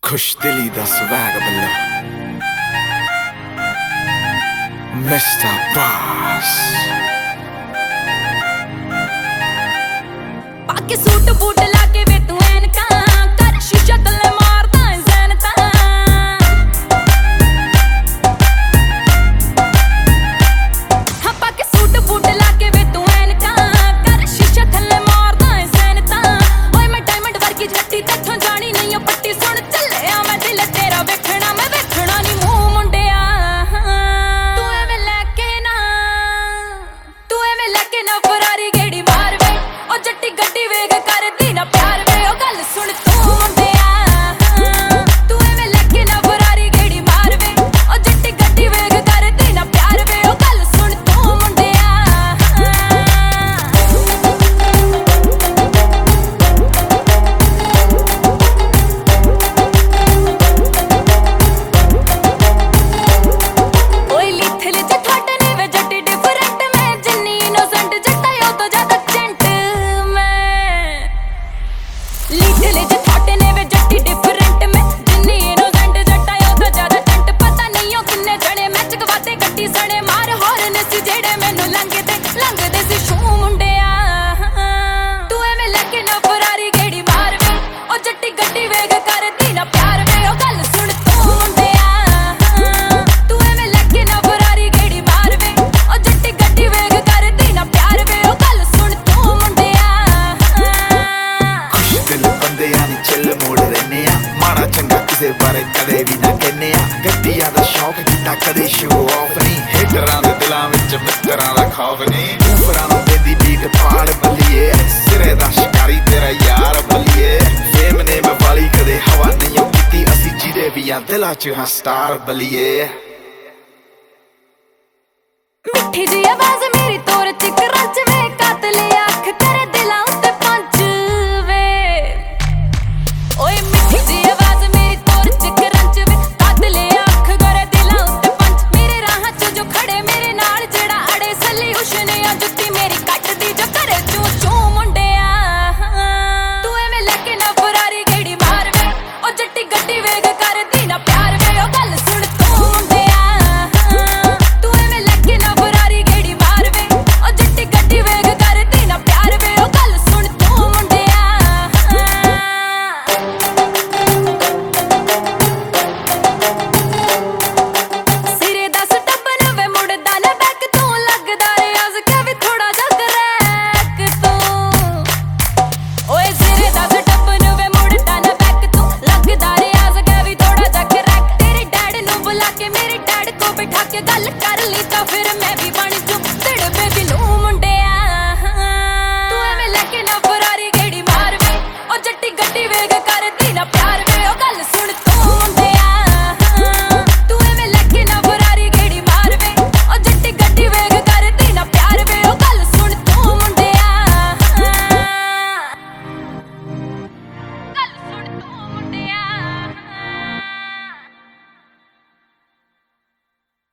खुश दिली दा स्वैग बल्ला मिस्टर बॉस पाके सूट बूट लाके वे तू ऐनका कर शीशा तले मारदा है ज़ैनता हाँ पाके सूट बूट लाके वे तू ऐनका कर शीशा तले मारदा है ज़ैनता ओए मैं डायमंड वर्गी जट्टी तैथों जानी नहीं ओ पट्टी सुन चले आ मैं दिल तेरा वेखना मैं वेखना नहीं मुंह मुंडिया तू एवें लेके ना फरारी गेड़ी मार वे ओ जट्टी गड्डी वेग करदी ना प्यार वे ओ गल सुन तू मुंडिया तू एवें लेके ना फरारी गेड़ी मार वे ओ जट्टी गड्डी वेग करदी ना प्यार वे ओ गल सुन तू मुंडिया ओए लिथले जे थोड़े ने वे जट्टी डिफरेंट मैं जिन्नी इनोसेंट जट्टा यो तो ज्यादा जेंट मैं लिथले जे थोड़े ने वे जट्टी डिफरेंट मैं जिन्नी इनोसेंट जट्टा यो तो ज्यादा जेंट पता नहीं ओ किन्ने जने मैं चकवाते गड्डी सणे मार हॉर्न सी जेड़े मैनू लंघदे सी शू मुंडिया तू एवें लेके ना फरारी गेड़ी मार वे ओ जट्टी गड्डी वेग करदी ना प्यार वे ओ गल सुन तू मुंडिया तू एवें लेके ना फरारी गेड़ी मार वे ओ जट्टी गड्डी वेग करदी ना प्यार वे ओ गल सुन तू मुंडिया खुश दिल बंदे यानी चिल मोड़ रहने माड़ा चंगा किसे बारे कदे भी ना कहने गड्डियां दा शौक किता कदे शो ऑफ नहीं हिटरां दे दिलां विच मित्तरां दा खौफ नहीं ऊपरां नु देदी बीट पाड़ बल्लिए सिरे दा शिकारी तेरा यार बल्लिए फेम ने मैं वाली कदे हवा नहीं कीती असी जिदे भी आ दिलां च हां स्टार बल्लिए मिठी जी आवाज़